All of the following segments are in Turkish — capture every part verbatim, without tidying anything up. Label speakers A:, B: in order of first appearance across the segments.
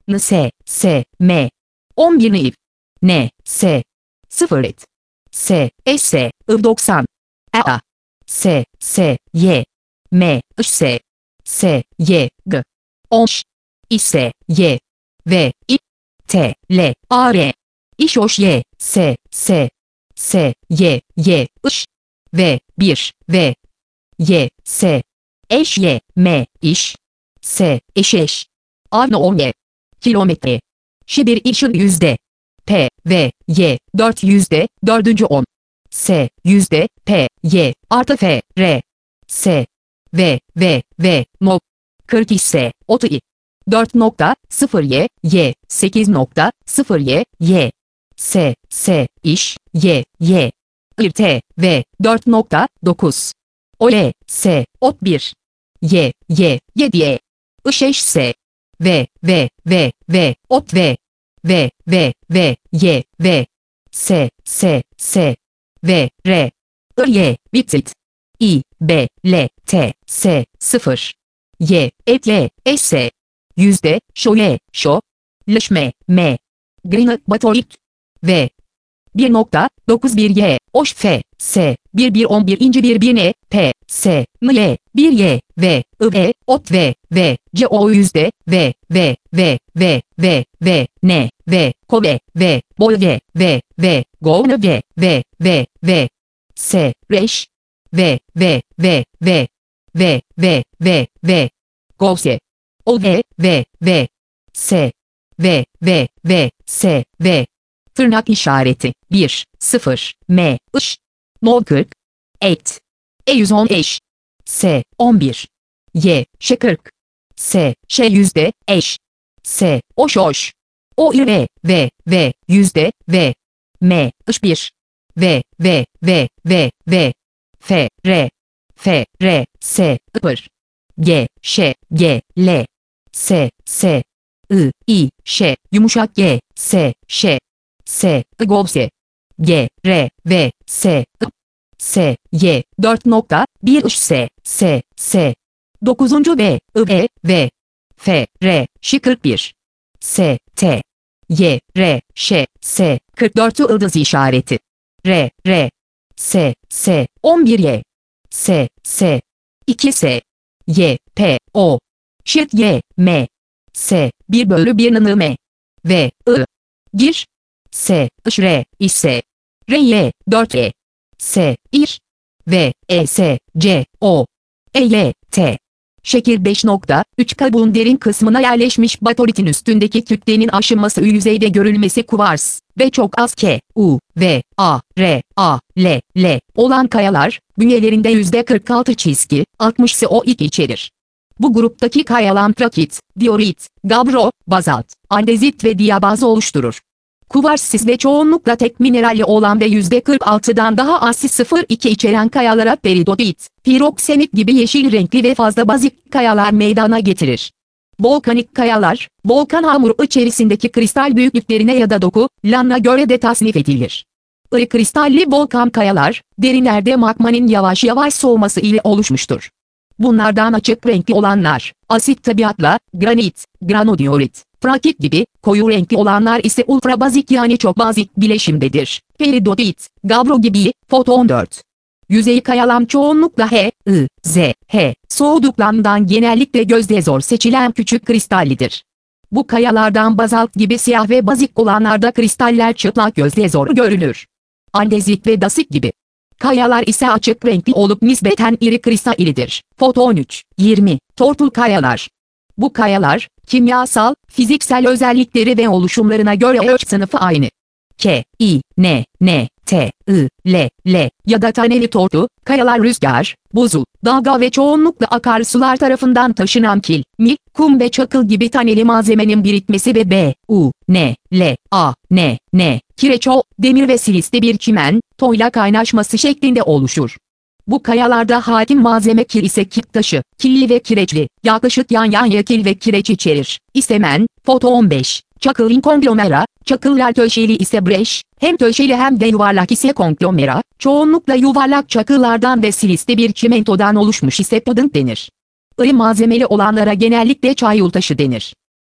A: N, S, S, M. on bir N, N, S. sıfır et. S, S, I doksan. A, S, S, Y. M, I, S. S, Y, G. on, İse, Y. V, I. T, L, A, R. İşoş, Y, S, S. S, Y, Y, Iş. V, bir, V. Y, S. Eş, Y, M, İş. S, eşeş. Avno, on, Y. Kilometre. Şibir, işin, yüzde. P, V, Y, dört yüzde, dördüncü on. S, yüzde, P, Y, artı F, R. S, V, V, V, no. kırk ise, otuz i. dört nokta sıfır Y, Y, sekiz nokta sıfır Y, Y. S, S, iş, Y, Y. I, T, V, dört nokta dokuz. O, L, S, ot bir. Y, Y, yedi Y. I, S. V, V, V, V, ot V. V, V, V, Y, V. S, S, S. V, R. I, Y, bitit. I, B, L, T, S, sıfır. Y, et, L, S. Yüzde, şo, Y, şo. Lışme, M. Green, batolik. V. bir nokta dokuz bir Y, oş, F, S, bir bir on bir inci bir bir N, P, S, M, Y, bir Y, V, I, E, ot V, V, C, O yüzde, V, V, V, V, V, V, N, V, ko, V, V, bol, G, V, V, go, N, G, V, V, V, S, reş, V, V, V, V, V, V, V, V, Gose, O, G, V, V, S, V, V, V, S, V, tırnak işareti, bir, sıfır, M, Iş, No kırk, et, E yüz on eş, S, on bir, Y, Ş kırk, S, Ş yüzde, eş, S, oş oş, O, I, V, V, V, yüzde, V, M, Iş bir, V, V, V, V, V, F, R, F, R, S, Ipır, G, Ş, G, L, S, S, I, I, Ş, yumuşak G, S, Ş, S, I, Gobse, G, R, V, S, I, S, Y, dört nokta bir Iş, S, S, S, dokuzuncu B, I, V, V, F, R, Ş kırk bir, S, T, Y, R, Ş, S, kırk dört yıldız işareti, R, R, S, S, on bir Y, S, S, iki S, Y, P, O, Şit, Y, M, S, bir bölü bir N, M, V, I, gir, S, Iş, R, ise, R, Y, dört E, S, İr, V, E, S, C, O, E, Y, T. Şekil beş nokta üç kabuğun derin kısmına yerleşmiş batoritin üstündeki kütlenin aşınması yüzeyde görülmesi kuvars ve çok az K, U, V, A, R, A, L, L olan kayalar, bünyelerinde yüzde kırk altı çizgi, altmış S O iki içerir. Bu gruptaki kayalar trakit, diorit, gabro, bazalt, andezit ve diyabazı oluşturur. Kuvarsiz ve çoğunlukla tek mineralli olan ve yüzde kırk altıdan daha az sıfır virgül iki içeren kayalara peridot, piroksenit gibi yeşil renkli ve fazla bazik kayalar meydana getirir. Volkanik kayalar, volkan hamuru içerisindeki kristal büyüklüklerine ya da doku, lanına göre de tasnif edilir. İri kristalli volkan kayalar, derinlerde magmanın yavaş yavaş soğuması ile oluşmuştur. Bunlardan açık renkli olanlar, asit tabiatla, granit, granodiorit, trakit gibi, koyu renkli olanlar ise ultrabazik yani çok bazik bileşimdedir. Peridotit, gabro gibi, foto on dört. Yüzey kayalar çoğunlukla H, I, Z, H, soğuduklarından genellikle gözle zor seçilen küçük kristallidir. Bu kayalardan bazalt gibi siyah ve bazik olanlarda kristaller çıplak gözle zor görülür. Andezit ve dasik gibi. Kayalar ise açık renkli olup nispeten iri kristallidir. Foto on üç, yirmi, tortul kayalar. Bu kayalar, kimyasal, fiziksel özellikleri ve oluşumlarına göre ölç sınıfı aynı. K, I, N, N, T, I, L, L ya da taneli tortu, kayalar rüzgar, buzul, dalga ve çoğunlukla akarsular tarafından taşınan kil, mil, kum ve çakıl gibi taneli malzemenin birikmesi ve B, U, N, L, A, N, N, kireço, demir ve silisli bir çimen, toyla kaynaşması şeklinde oluşur. Bu kayalarda hakim malzeme kil ise kil taşı, killi ve kireçli, yaklaşık yan yana kil ve kireç içerir. İsemen, foto on beş, çakılın konglomera, çakıllar töşeli ise breş, hem töşeli hem de yuvarlak ise konglomera, çoğunlukla yuvarlak çakıllardan ve silisli bir çimentodan oluşmuş ise puding denir. İri malzemeli olanlara genellikle çayul taşı denir.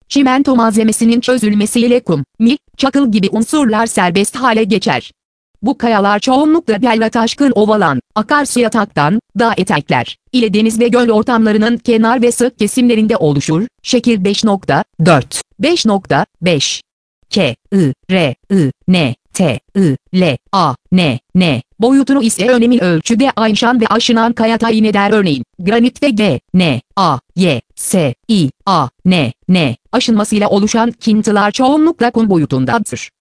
A: Çimento malzemesinin çözülmesiyle kum, mil, çakıl gibi unsurlar serbest hale geçer. Bu kayalar çoğunlukla bella taşkın ovalan, akarsu yataktan, dağ etekler ile deniz ve göl ortamlarının kenar ve sık kesimlerinde oluşur. Şekil beş nokta dört beş nokta beş K, I, R, I, N, T, I, L, A, N, N boyutunu ise önemli ölçüde aşan ve aşınan kaya tayin eder. Örneğin, granit ve G, N, A, Y, S, I, A, N, N aşınmasıyla oluşan kintılar çoğunlukla kum boyutundadır.